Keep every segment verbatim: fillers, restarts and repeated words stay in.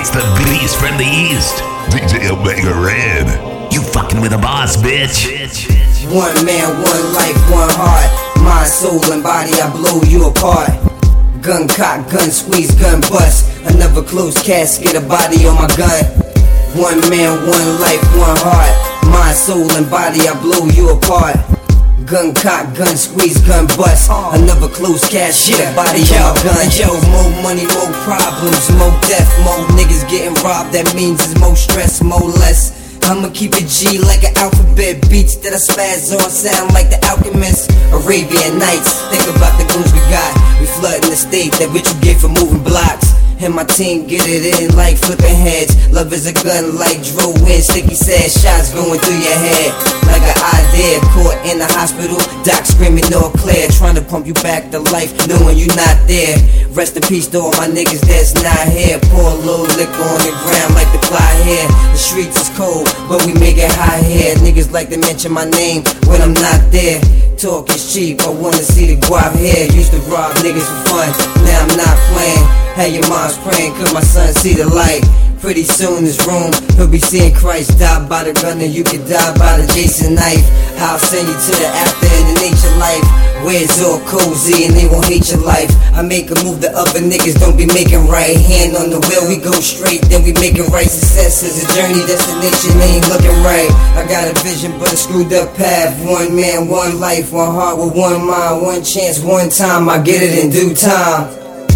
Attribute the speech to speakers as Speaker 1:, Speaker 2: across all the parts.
Speaker 1: It's the beast from the east, D J Omega Red. You fucking with a boss, bitch.
Speaker 2: One man, one life, one heart. Mind, soul, and body, I blow you apart. Gun cock, gun squeeze, gun bust. Another closed casket, a body on my gun. One man, one life, one heart. Mind, soul, and body, I blow you apart. Gun cock, gun squeeze, gun bust. Another closed casket, a body on my gun. Yo, more money, more problems, more death, more niggas getting robbed. That means it's more stress, more less. I'ma keep it G like an alphabet. Beats that I spaz on sound like the Alchemist. Arabian Nights, think about the goons we got. We flooding the state, that what you get for moving blocks. And my team get it in like flipping heads. Love is a gun like Drew Win. Sticky sad shots going through your head like an idea. Caught in the hospital, doc screaming all clear. Trying to pump you back to life, knowing you not there. Rest in peace to all my niggas that's not here. Pour a little liquor on the ground like the fly here. The streets is cold, but we make it hot here. Niggas like to mention my name when I'm not there. Talk is cheap, I wanna see the guap here. Used to rob niggas for fun, now I'm not playing. Had your mom's praying, cause my son see the light. Pretty soon this room, he'll be seeing Christ. Die by the gun and you can die by the Jason knife. I'll send you to the after and the nature life, where it's all cozy and they won't hate your life. I make a move that other niggas don't be making right. Hand on the wheel, we go straight, then we making right. Success is a journey, destination ain't looking right. I got a vision but a screwed up path. One man, one life, one heart with one mind. One chance, one time, I get it in due time.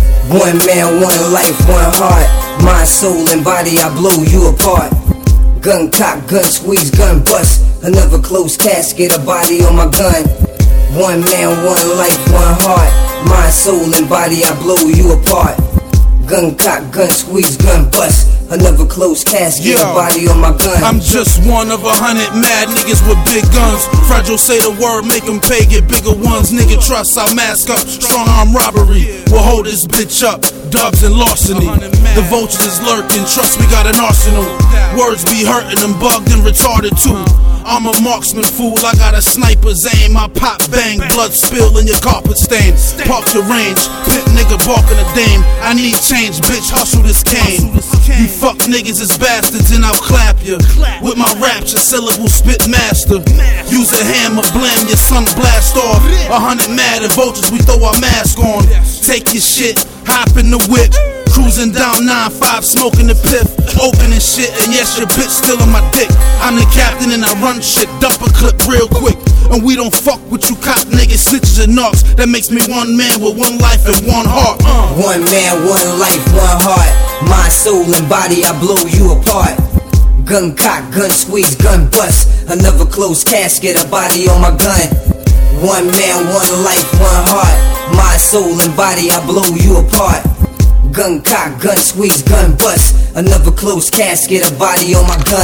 Speaker 2: One man, one life, one heart. Mind, soul, and body, I blow you apart. Gun cock, gun squeeze, gun bust. Another closed casket, a body on my gun. One man, one life, one heart. Mind, soul, and body, I blow you apart. Gun cock, gun squeeze, gun bust. Another closed casket, a body on my gun.
Speaker 3: I'm just one of a hundred mad niggas with big guns. Fragile say the word, make them pay, get bigger ones. Nigga trust, I'll mask up. Strong arm robbery, we'll hold this bitch up. Dubs and larceny, the vultures is lurking. Trust, we got an arsenal. Words be hurting them, bugged and retarded too. I'm a marksman, fool, I got a sniper's aim. I pop bang, blood spill in your carpet stain. Park the range, pit nigga barking a dame. I need change, bitch, hustle this cane. You fuck niggas as bastards and I'll clap ya. With my rapture, syllable spit master. Use a hammer, blam your son blast off. A hundred mad and vultures, we throw our mask on. Take your shit, hop in the whip. Cruising down nine five, smoking the piff. Opening shit, and yes, your bitch still on my dick. I'm the captain and I run shit, dump a clip real quick. And we don't fuck with you cop niggas, snitches and knocks. That makes me one man with one life and one heart. uh.
Speaker 2: One man, one life, one heart. Mind, soul, and body, I blow you apart. Gun cock, gun squeeze, gun bust. Another closed casket, a body on my gun. One man, one life, one heart. Mind, soul, and body, I blow you apart. Gun cock, gun squeeze, gun bust. Another closed casket, a body on my gun.